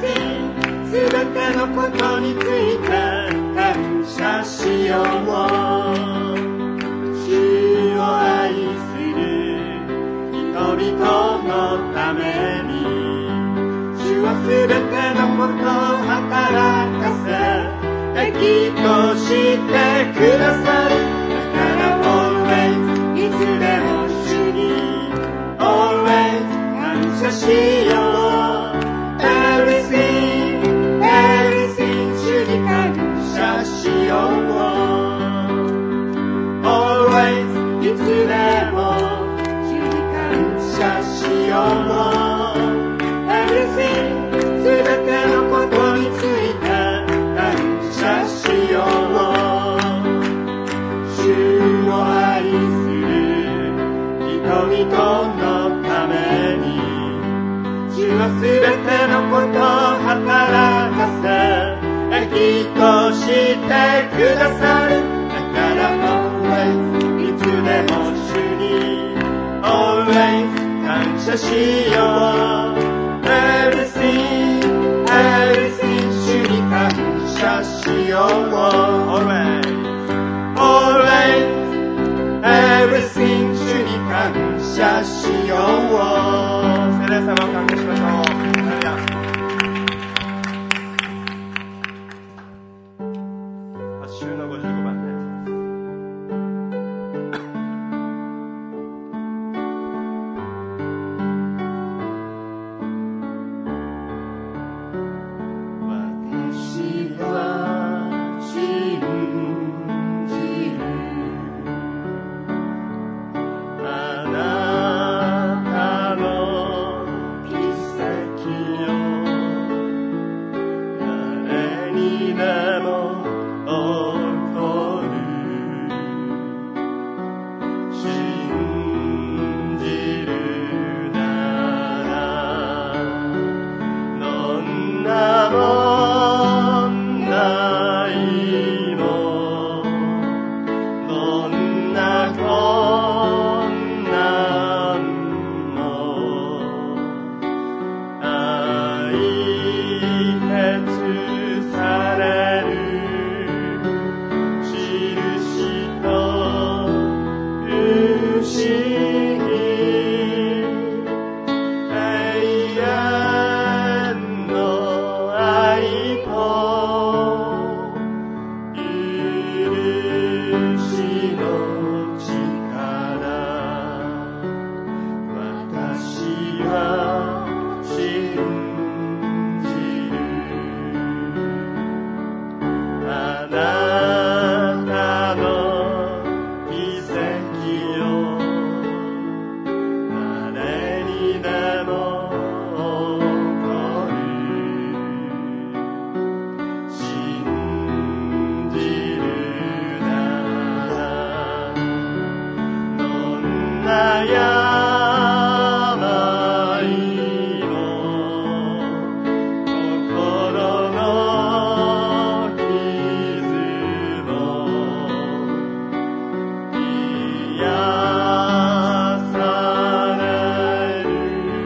everything すべてのことについて感謝しよう。主を愛する人々のために主はすべてのことを働かせ益としてくださる。だから always いつでも主に always 感謝しよう。Everything 主に感謝しよう。 Always いつでも主に感謝しよう。 Everything すべてのことについて感謝しよう。主を愛する人々のために主はすべてのことを働かせ益としてくださる。だから always いつでも主に always 感謝しよう。 everything 主に感謝しよう。 always everything 主に感謝しよう。聖霊様を感謝しましょう。8の55番で私は信じるあなたの奇跡よ。誰にでも起こる。信じるならどんな問題もどんな困難も大切される印と不思議永遠の愛と許しの力私は信じる。あなたの奇跡よ。誰にでも起こる。信じるならどんな病も心の傷も癒される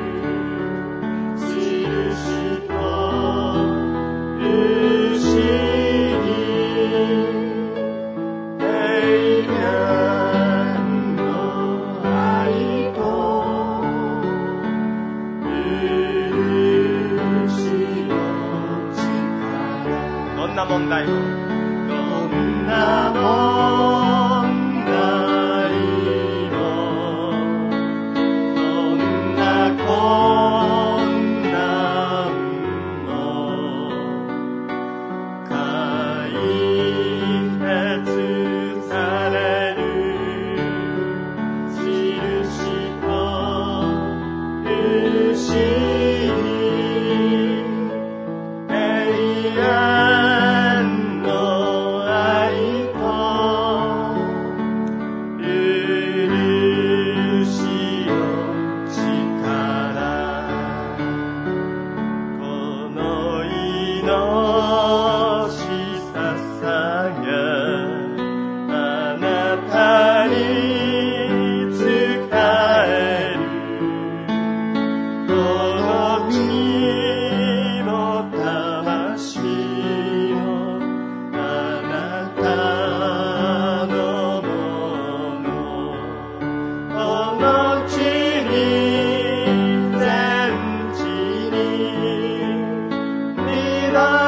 印と不思議永遠の愛と許しの力。どんな問題もどんな問題もどんな困難も解決される印と不思議永遠の愛と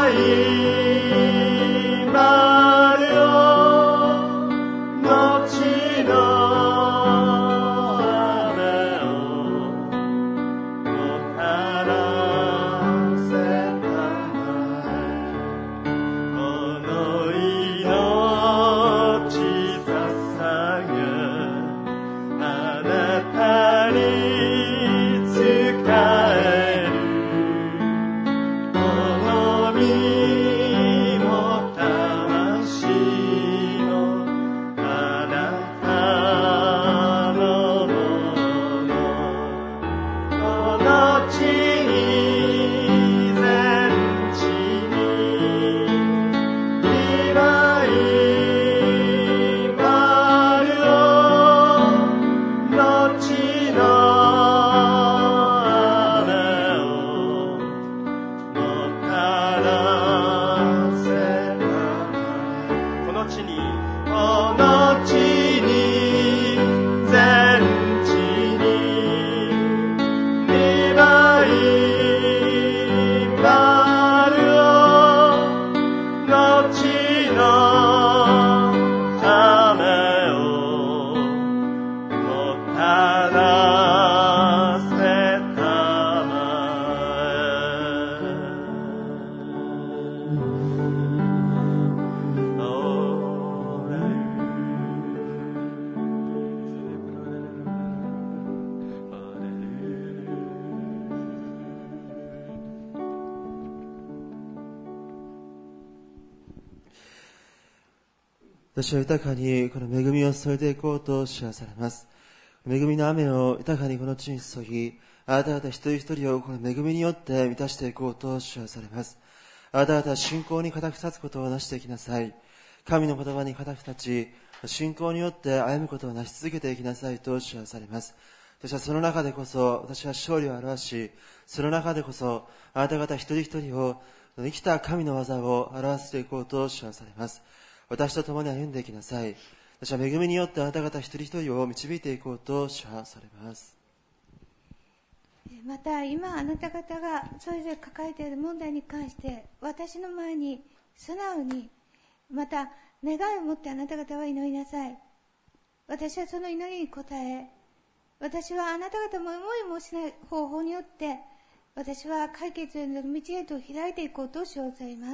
私は豊かにこの恵みを注いでいこうと知らされます。恵みの雨を豊かにこの地に注ぎ、あなた方一人一人をこの恵みによって満たしていこうと知らされます。あなた方は信仰に固く立つことをなしていきなさい。神の言葉に固く立ち、信仰によって歩むことをなし続けていきなさいと知らされます。私はその中でこそ、私は勝利を表し、その中でこそ、あなた方一人一人を生きた神の技を表していこうと知らされます。私と共に歩んでいきなさい。私は恵みによってあなた方一人一人を導いていこうと知らされます。 また今あなた方がそれぞれ抱えている問題に関して私の前に素直にまた願いを持ってあなた方は祈りなさい。私はその祈りに応え、私はあなた方も思いもしない方法によって私は解決への道へと開いていこうとしようとされます。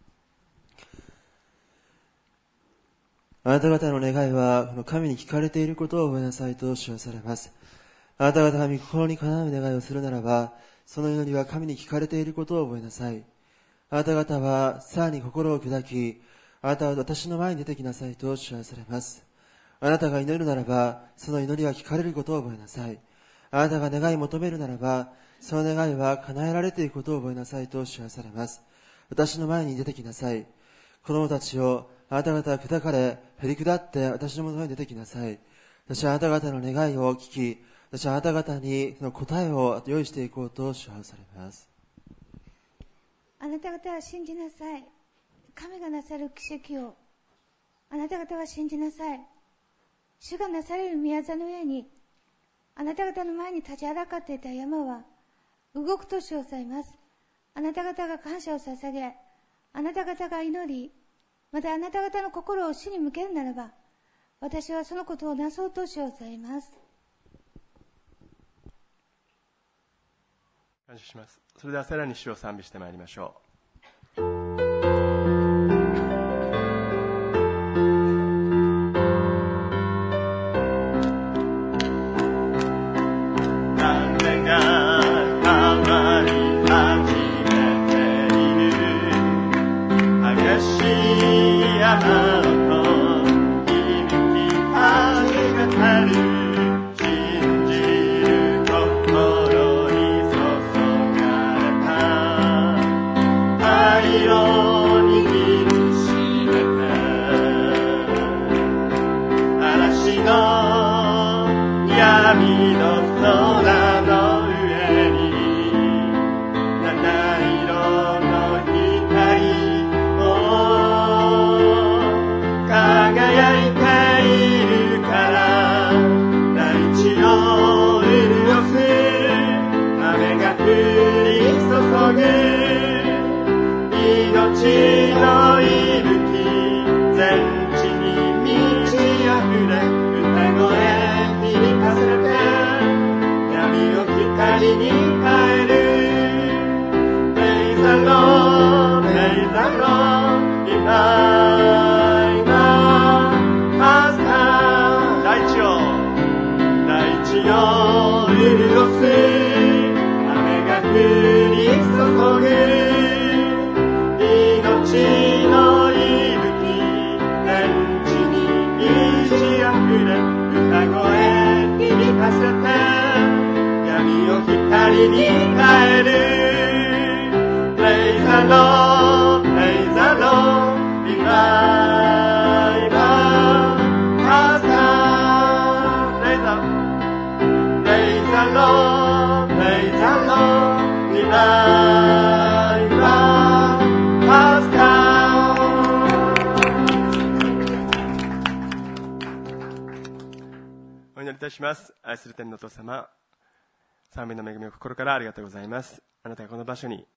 あなた方の願いはこの神に聞かれていることを覚えなさいと知らされます。あなた方が御心にかなう願いをするならば、その祈りは神に聞かれていることを覚えなさい。あなた方はさらに心を砕き、あなたは私の前に出てきなさいと知らされます。あなたが祈るならば、その祈りは聞かれることを覚えなさい。あなたが願い求めるならば、その願いは叶えられていくことを覚えなさいと知らされます。私の前に出てきなさい。子供たちをあなた方は砕かれ、へり下って私のもとに出てきなさい。私はあなた方の願いを聞き、私はあなた方にその答えを用意していこうと支配されます。 あなた方は信じなさい。神がなさる奇跡をあなた方は信じなさい。主がなされる宮座の上にあなた方の前に立ちはだかっていた山は動くと主をされます。あなた方が感謝を捧げ、あなた方が祈り、またあなた方の心を主に向けるならば、私はそのことをなそうと主をされます。 感謝します。それではさらに主を賛美してまいりましょう。 お祈りいたします。愛する天のお父様、賛美の恵みを心からありがとうございます。あなたがこの場所に